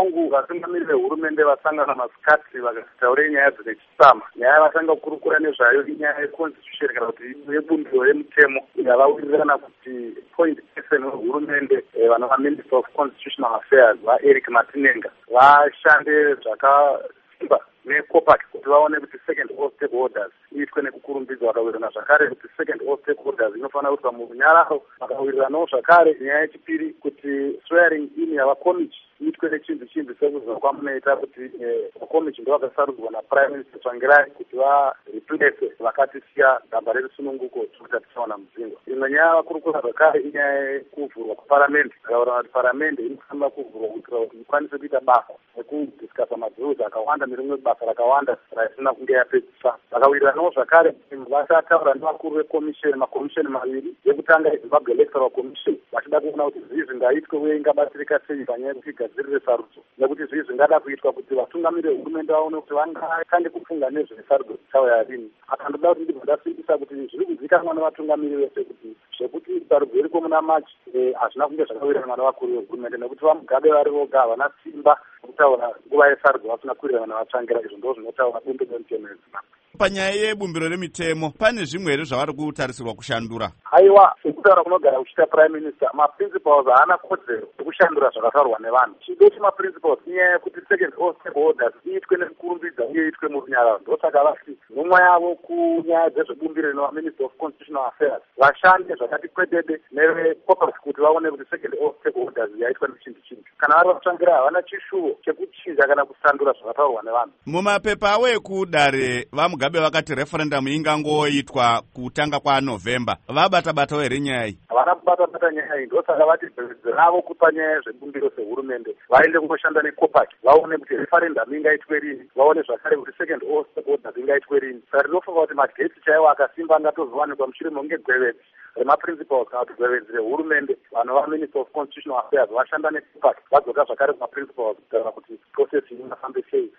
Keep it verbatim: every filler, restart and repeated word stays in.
wangu vatungamiri vehurumende vasangana masikati vakataure nyaya dzine chisama. Nyaya yavasanga kukurukura nezvayo inyaya yeconstitution kana kuti yebumbiro remutemo yavawirirana kuti point person wehurumende vanova minister of constitutional affairs vaEric Matinenga vashande zvakasimba neCOPAC kuti vaone kuti second all stakeholders iitwe nekukurumbidza. Vakawirirana zvakare kuti second all stakeholders inofanira kuitwa murunyararo. Vakawiriranawo zvakare nyaya yechipiri kuti swearing in yavakomichi iitwe nechinhu chimbi sekuziva kwamunoita kuti vakomichi ndo vakasarudzwa naprime minister Tsvangirai kuti vareplace vakatisiya gamba rerusununguko kuti tichaona mudzingwa. Imwe nyaya vakurukura zvakare inyaya yekuvhurwa kweparamende. Vakawirirana kuti paramende inofanira kuvhurwa kuitira kuti ikwanise kuita basa nekudhiskasa madhuluzi akawanda nerimwe basa rakawanda raisina kunge yapedzisa. Vakawiriranawo zvakare vachataura nevakuru vekomisheni makomisheni maviri. Yekutanga yeZimbabwe Electoral Commission vachida kuona kuti zvii zvingaitwe uye ingabatsirika sei panyaya yekuti igadzirire sarudzo, nekuti zvii zvingada kuitwa kuti vatungamiri vehurumende vaone kuti vangatange kufunga nezvesarudzo dzichauya rini. Akandoda kuti ndibva ndasimbisa kuti zviri kuzikanwa nevatungamiri vese kuti zvekuti sarudzo iriko muna Machi hazvina kunge zvakawirirana nevakuru vehurumende nekuti vaMugabe vari voga havana simba kutaura nguva yesarudzo vasina kuwirirana navatsvangira. Izvo ndo zvinotaura bumbiro remutemo yeZimbabwe. Panyaya yebumbiro remitemo pane zvimwe here zvavari kutarisirwa kushandura? Haiwa, sekutaura kunogara kuchiita prime minister, maprinciples haana kodzero yekushandura zvakataurwa nevanhu. Chido chemaprinciples inyaya yekuti second all stakeholders iitwe nekukurumbidza uye iitwe murunyararo. Ndosaka vati nhumwa yavo kunyaya dzezvebumbiro rinova minister of constitutional affairs vashande zvakati kwedede neveCOPAC kuti vaone kuti second all stakeholders yaitwa nechinhu chimbi. Kana vari vatsvangira havana chishuvo chekuchinja kana kusandura zvakataurwa nevanhu. Mumapepa avo ekudare vaMugabe vakati referendum ingangoitwa kutanga kwaNovemba. Vabata-batawo here nyaya iyi? Havana kubata-bata nyaya iyi. Ndosaka vati bvudzi ravo kupa nyaya yezvebumbiro sehurumende vaende kunoshanda neCOPAC vaone kuti referendum ingaitwe rini, vaone zvakare kuti second all stakeholders ingaitwe rini. Saka tinofunga kuti magetsi chaiwo akasimba angatozowanikwa mushure mekunge gwevedzi remaprinciples kana kuti gwevedzi rehurumende vanova minister of constitutional affairs vashanda neCOPAC vadzoka zvakare kumaprinciples kutaura kuti process inofambe sei.